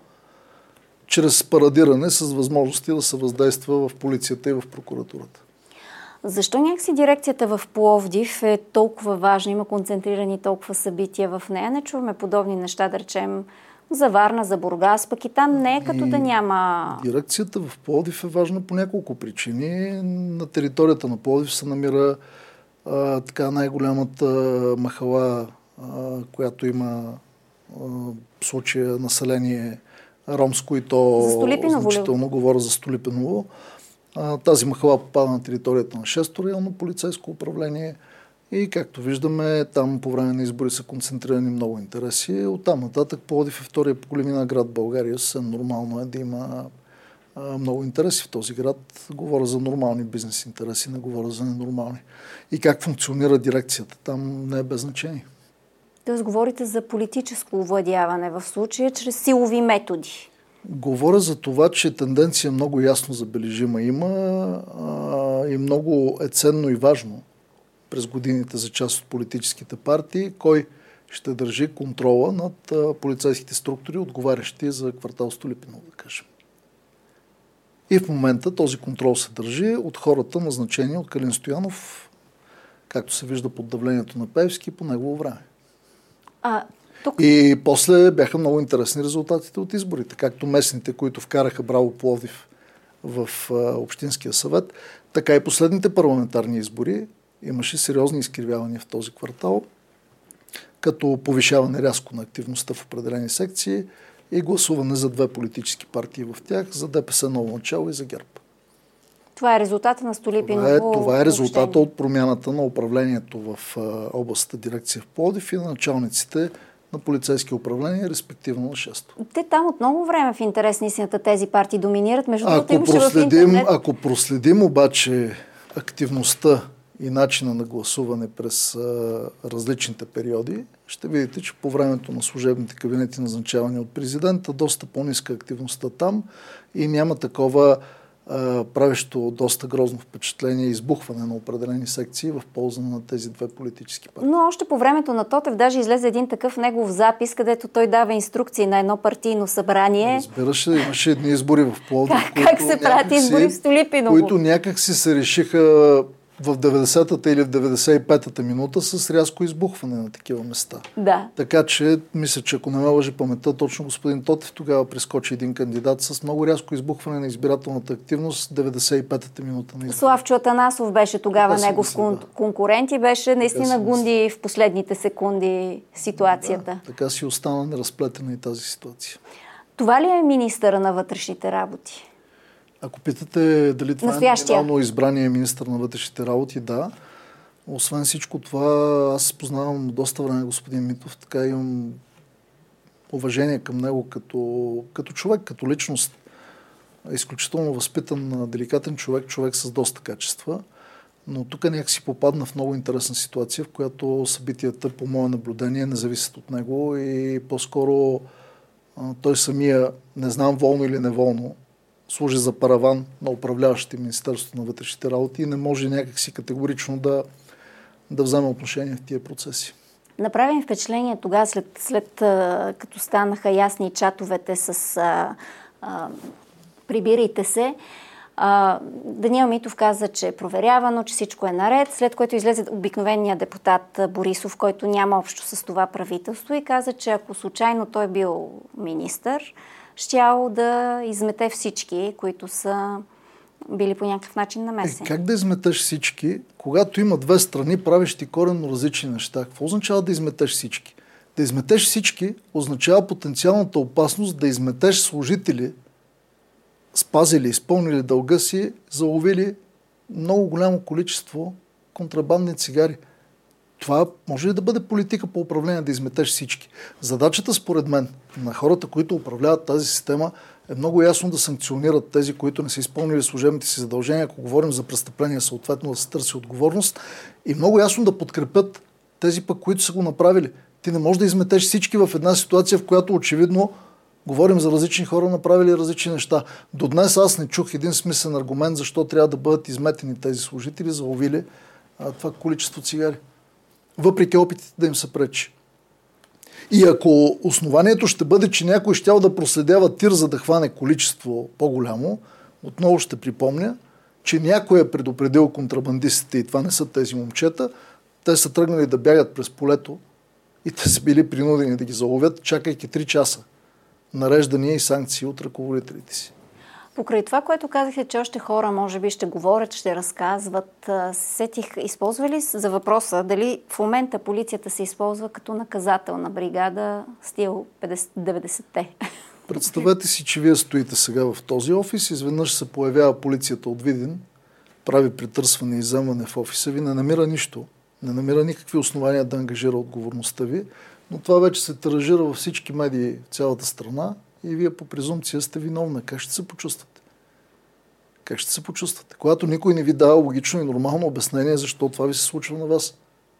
чрез парадиране с възможности да се въздейства в полицията и в прокуратурата. Защо някакси дирекцията в Пловдив е толкова важна, има концентрирани толкова събития в нея? Не чуваме подобни неща, да речем, за Варна, за Бургас, пък и там не е като и да няма... Дирекцията в Пловдив е важна по няколко причини. На територията на Пловдив се намира а, така най-голямата махала, а, която има а, в случая население ромско и то значително, говоря за Столипиново. Тази махала попада на територията на шесто районно полицейско управление и както виждаме, там по време на избори са концентрирани много интереси. Оттам нататък Пловдив е втория по големина град в България. Съвсем нормално е да има а, много интереси в този град. Говоря за нормални бизнес интереси, не говоря за ненормални. И как функционира дирекцията, там не е без значение. Тоест говорите за политическо овладяване в случая чрез силови методи. Говоря за това, че тенденция много ясно забележима има а, и много е ценно и важно през годините за част от политическите партии, кой ще държи контрола над а, полицейските структури, отговарящи за квартал Столипиново, да кажем. И в момента този контрол се държи от хората, назначени от Калин Стоянов, както се вижда под давлението на Пеевски по негово време. А... Тук... И после бяха много интересни резултатите от изборите, както местните, които вкараха Браво Пловдив в а, Общинския съвет, така и последните парламентарни избори имаше сериозни изкривявания в този квартал, като повишаване рязко на активността в определени секции и гласуване за две политически партии в тях, за ДПС Ново начало и за ГЕРБ. Това е резултата на Столипиново. Това е, това е резултата от промяната на управлението в а, областната дирекция в Пловдив и на началниците на полицейски управления, респективно на шесто. Те там от много време в интерес на истината тези партии доминират. Между ако, имаше проследим, в интернет... ако проследим обаче активността и начина на гласуване през а, различните периоди, ще видите, че по времето на служебните кабинети, назначавани от президента, доста по-ниска активността там и няма такова правещо доста грозно впечатление избухване на определени секции в полза на тези две политически партии. Но още по времето на Тотев даже излезе един такъв негов запис, където той дава инструкции на едно партийно събрание. Разбираш ли, имаше едни избори в Пловдив, как, как се правят избори в Столипиново? Които някак си се решиха в деветдесетата или в деветдесет и петата минута с рязко избухване на такива места. Да. Така че, мисля, че ако не ме лъжи паметта, точно господин Тотев тогава прескочи един кандидат с много рязко избухване на избирателната активност в деветдесет и петата минута на изборите. Славчо Атанасов беше тогава така негов мисля, да. конкурент и беше наистина така гунди в последните секунди ситуацията. Да, така си остана неразплетена и тази ситуация. Това ли е министъра на вътрешните работи? Ако питате дали това Настоящия. е номинално избрание министър на вътрешните работи, да. Освен всичко това, аз познавам доста време господин Митов, така имам уважение към него като, като човек, като личност. Изключително възпитан, деликатен човек, човек с доста качества. Но тук някакси попадна в много интересна ситуация, в която събитията, по мое наблюдение, не зависят от него и по-скоро той самия, не знам волно или неволно, служи за параван на управляващите Министерството на вътрешните работи и не може някакси категорично да, да вземе отношение в тия процеси. Направим впечатление тогава, след, след а, като станаха ясни чатовете с а, а, прибирайте се, а, Даниел Митов каза, че е проверявано, че всичко е наред, след което излезе обикновеният депутат Борисов, който няма общо с това правителство и каза, че ако случайно той бил министър, щял да измете всички, които са били по някакъв начин намесени. Е, как да изметеш всички, когато има две страни, правещи коренно различни неща? Какво означава да изметеш всички? Да изметеш всички означава потенциалната опасност да изметеш служители, спазили, изпълнили дълга си, заловили много голямо количество контрабандни цигари. Това може ли да бъде политика по управление, да изметеш всички? Задачата, според мен, на хората, които управляват тази система, е много ясно да санкционират тези, които не са изпълнили служебните си задължения, ако говорим за престъпления, съответно да се търси отговорност, и много ясно да подкрепят тези пък, които са го направили. Ти не можеш да изметеш всички в една ситуация, в която очевидно говорим за различни хора, направили различни неща. До днес аз не чух един смислен аргумент, защо трябва да бъдат изметени тези служители, заловили а, това количество цигари. Въпреки опитите да им се пречи. И ако основанието ще бъде, че някой щял да проследява тир, за да хване количество по-голямо, отново ще припомня, че някой е предупредил контрабандистите, и това не са тези момчета, те са тръгнали да бягат през полето и те са били принудени да ги заловят, чакайки три часа нареждания и санкции от ръководителите си. Покрай това, което казахте, че още хора може би ще говорят, ще разказват, сетих, използва ли за въпроса дали в момента полицията се използва като наказателна бригада стил деветдесетте? Представете си, че вие стоите сега в този офис, изведнъж се появява полицията от Видин, прави притърсване и вземане в офиса ви, не намира нищо, не намира никакви основания да ангажира отговорността ви, но това вече се тиражира във всички медии в цялата страна и вие по презумпция сте виновна. Как ще се почувствате? Как ще се почувствате? Когато никой не ви дава логично и нормално обяснение защо това ви се случва на вас.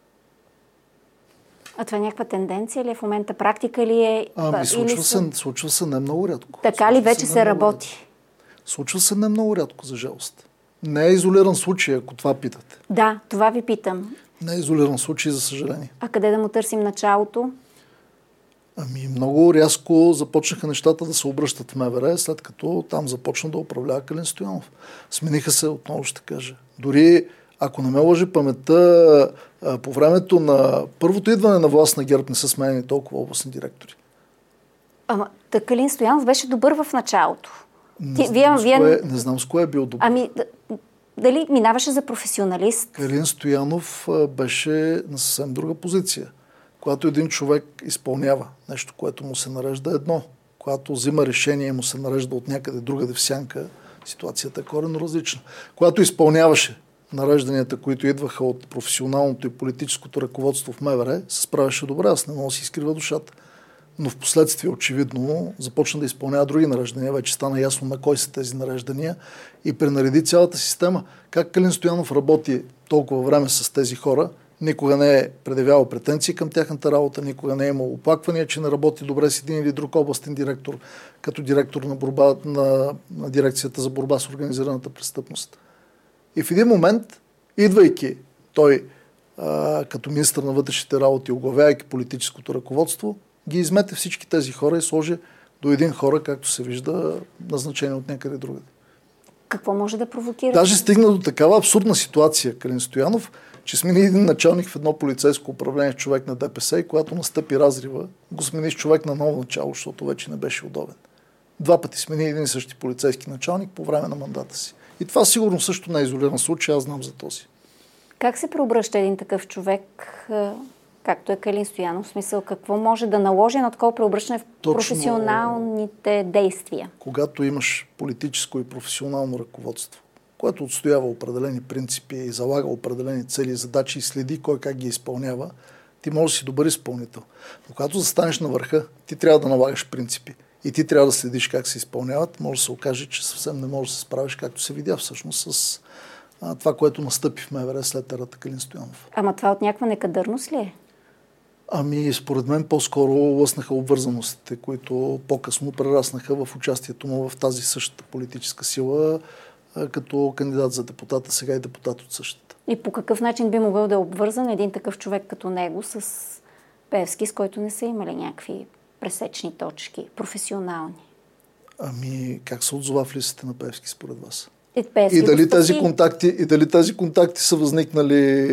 А това е някаква тенденция ли е в момента? Практика ли е? Ами, случва се, случва се не много рядко. Така ли вече се, се работи? Рядко. Случва се не много рядко, за жалост. Не е изолиран случай, ако това питате. Да, това ви питам. Не е изолиран случай, за съжаление. А къде да му търсим началото? Ами много рязко започнаха нещата да се обръщат в МВР, след като там започна да управлява Калин Стоянов. Смениха се, отново ще кажа. Дори, ако не ме лъжи паметта, по времето на първото идване на власт на ГЕРБ не са сменени толкова областни директори. Ама, та Калин Стоянов беше добър в началото. Не, Ти, знам, вие, с кое, не знам с кое е бил добър. Ами, дали минаваше за професионалист? Калин Стоянов беше на съвсем друга позиция. Когато един човек изпълнява нещо, което му се нарежда едно, когато взима решение и му се нарежда от някъде другаде в сянка, ситуацията е коренно различна. Когато изпълняваше нарежданията, които идваха от професионалното и политическото ръководство в МВР, се справяше добре, аз не мога да си изкрива душата. Но в последствие, очевидно, започна да изпълнява други нареждания. Вече стана ясно на кой са тези нареждания и пренареди цялата система. Как Калин Стоянов работи толкова време с тези хора, никога не е предявявал претенции към тяхната работа, никога не е имал оплаквания, че не работи добре с един или друг областен директор, като директор на, борба, на, на дирекцията за борба с организираната престъпност. И в един момент, идвайки той а, като министър на вътрешните работи, оглавявайки политическото ръководство, ги измете всички тези хора и сложи до един хора, както се вижда, назначени от някъде другаде. Какво може да провокира? Даже стигна до такава абсурдна ситуация Калин Стоянов, че смени един началник в едно полицейско управление, човек на ДПС, и когато настъпи разрива, го смени с човек на ново начало, защото вече не беше удобен. Два пъти смени един и същи полицейски началник по време на мандата си. И това сигурно също не е изолиран случай, аз знам за този. Как се преобръща един такъв човек, както е Калин Стоянов? В смисъл, какво може да наложи на такова преобръщане в Точно, професионалните действия? Когато имаш политическо и професионално ръководство, което отстоява определени принципи и залага определени цели и задачи и следи кой как ги изпълнява, ти можеш да си добър изпълнител. Но когато застанеш на върха, ти трябва да налагаш принципи и ти трябва да следиш как се изпълняват. Може да се окаже, че съвсем не можеш да се справиш, както се видя всъщност с а, това, което настъпи в МВР след ерата Калин Стоянов. Ама това от някаква некадърност ли е? Ами, според мен по-скоро лъснаха обвързаностите, които по-късно прераснаха в участието му в тази същата политическа сила, като кандидат за депутата, сега и депутат от същата. И по какъв начин би могъл да е обвързан един такъв човек като него с Пеевски, с който не са имали някакви пресечни точки, професионални? Ами, как се отзова в листите на Пеевски според вас? И, Пеевски и, дали тези контакти, и дали тези контакти са възникнали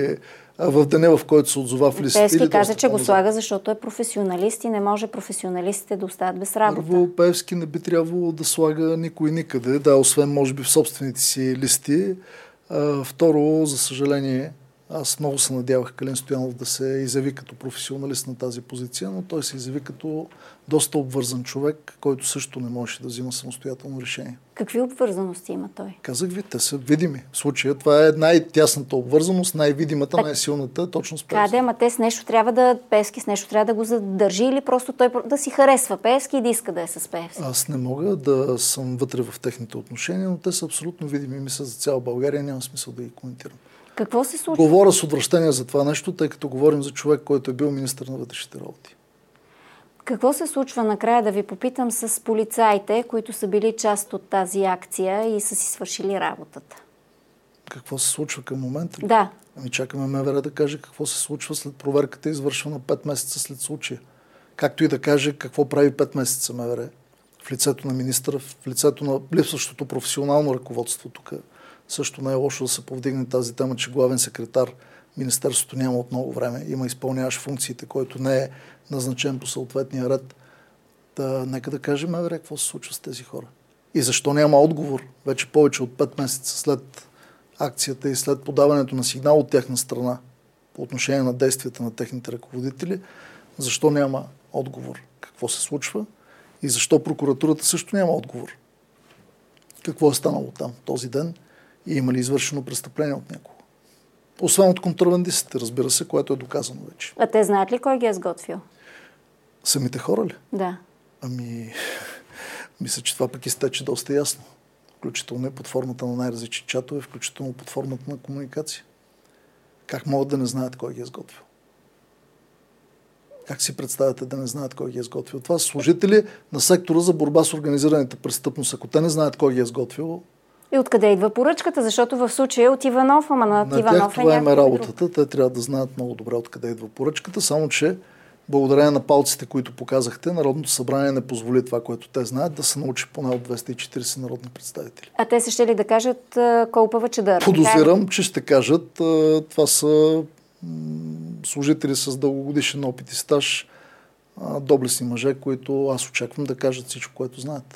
в деня, в който се отзова в листите? Пеевски каза, че го слага, защото е професионалист и не може професионалистите да остават без работа. Първо, Пеевски не би трябвало да слага никой никъде, да, освен може би в собствените си листи. А, второ, за съжаление, аз много се надявах Калин Стоянов да се изяви като професионалист на тази позиция, но той се изяви като доста обвързан човек, който също не можеше да взима самостоятелно решение. Какви обвързаности има той? Казах ви, те са видими. В случая това е най-тясната обвързаност, най-видимата, так, най-силната, точно с Пеевски. Да, ама те с нещо трябва да, Пеевски с нещо трябва да го задържи или просто той да си харесва Пеевски и да иска да е с Пеевски? Аз не мога да съм вътре в техните отношения, но те са абсолютно видими. Мисля за цяла България, няма смисъл да ги коментирам. Какво се случва? Говоря с отвращение за това нещо, тъй като говорим за човек, който е бил министър на вътрешните работи. Какво се случва накрая, да ви попитам, с полицаите, които са били част от тази акция и са си свършили работата? Какво се случва към момента? Да. Ами чакаме МВР да каже какво се случва след проверката, извършвана пет месеца след случая. Както и да каже какво прави пет месеца МВР. В лицето на министъра, в лицето на липсващото професионално ръководство тук. Също не е лошо да се повдигне тази тема, че главен секретар Министерството няма от много време. Има изпълняващ функциите, който не е назначен по съответния ред. Та, нека да кажем, МВР, какво се случва с тези хора. И защо няма отговор вече повече от пет месеца след акцията и след подаването на сигнал от тяхна страна по отношение на действията на техните ръководители, защо няма отговор какво се случва и защо прокуратурата също няма отговор. Какво е станало там този ден и има ли извършено престъпление от някого. Освен от контрабандистите, разбира се, което е доказано вече. А те знаят ли кой ги е сготвил? Самите хора ли? Да. Ами, мисля, че това пък изтече доста ясно. Включително и под формата на най-различни чатове, включително под формата на комуникация. Как могат да не знаят кой ги е сготвил? Как си представяте да не знаят кой ги е сготвил? Това са служители на сектора за борба с организираната престъпност. Ако те не знаят кой ги е сготвил... И откъде идва поръчката? Защото в случая от Иванов, ама на, на Иванов тях е това е работата. Друг. Те трябва да знаят много добре откъде идва поръчката, само че благодарение на палците, които показахте, Народното събрание не позволи това, което те знаят, да се научи поне от двеста и четирийсет народни представители. А те се ще ли да кажат Колпава Чадър? Подозирам, че ще кажат, това са служители с дългогодишен опит и стаж, доблестни мъже, които аз очаквам да кажат всичко, което знаят.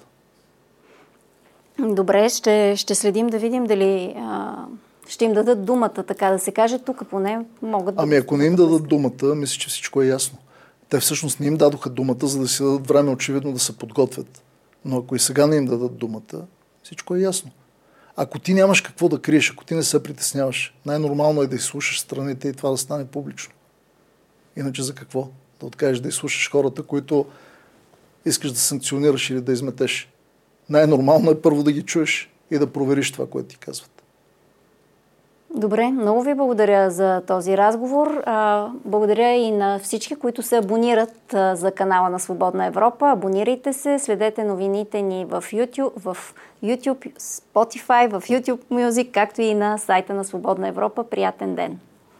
Добре, ще, ще следим да видим дали а, ще им дадат думата, така да се каже. Тук поне могат да... Ами ако не им дадат думата, мисля, че всичко е ясно. Те всъщност не им дадоха думата, за да си дадат време очевидно да се подготвят. Но ако и сега не им дадат думата, всичко е ясно. Ако ти нямаш какво да криеш, ако ти не се притесняваш, най-нормално е да изслушаш страните и това да стане публично. Иначе за какво? Да откажеш да изслушаш хората, които искаш да санкционираш или да изметеш. Най-нормално е първо да ги чуеш и да провериш това, което ти казват. Добре, много ви благодаря за този разговор. Благодаря и на всички, които се абонират за канала на Свободна Европа. Абонирайте се, следете новините ни в YouTube, в YouTube, Spotify, в YouTube Music, както и на сайта на Свободна Европа. Приятен ден!